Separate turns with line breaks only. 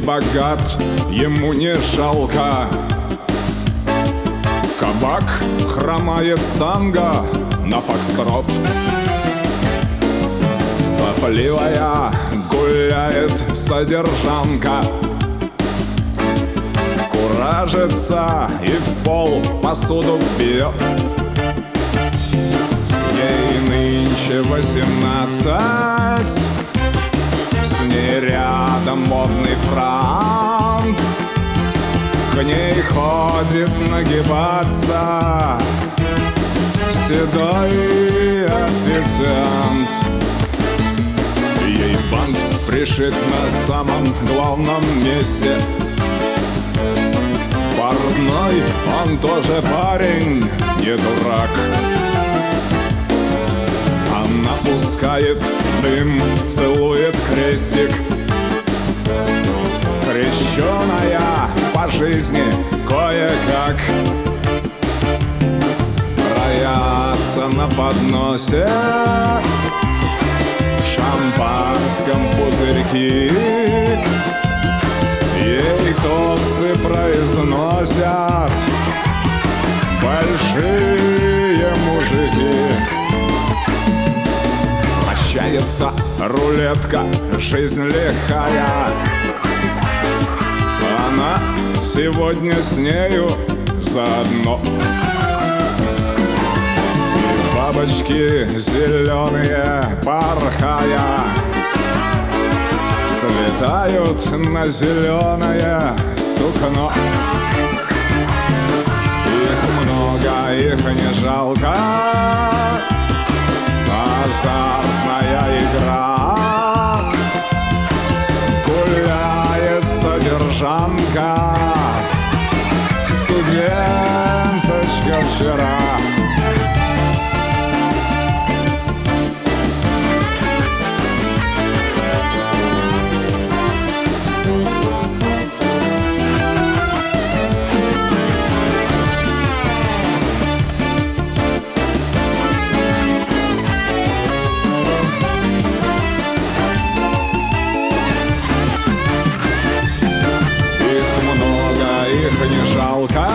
богат, ему не жалко. Кабак хромает танго на фокстрот. Сопливая гуляет содержанка, куражится и в пол посуду бьет. Ей нынче 18, с ней рядом модный франт. К ней ходит нагибаться седой официант. Ей бант пришит на самом главном месте. Портной, он тоже парень, не дурак. Она пускает дым, целует крестик. Крещеная по жизни кое-как. Роятся на подносе в шампанском пузырьки. Ей тосты произносят большие мужики. Вращается рулетка, жизнь лихая. Она сегодня с нею заодно. И бабочки зеленые, порхая, слетают на зеленое сукно. Их много, их не жалко. Азартная игра. Гуляет содержанка, студенточка вчера. Их не жалко.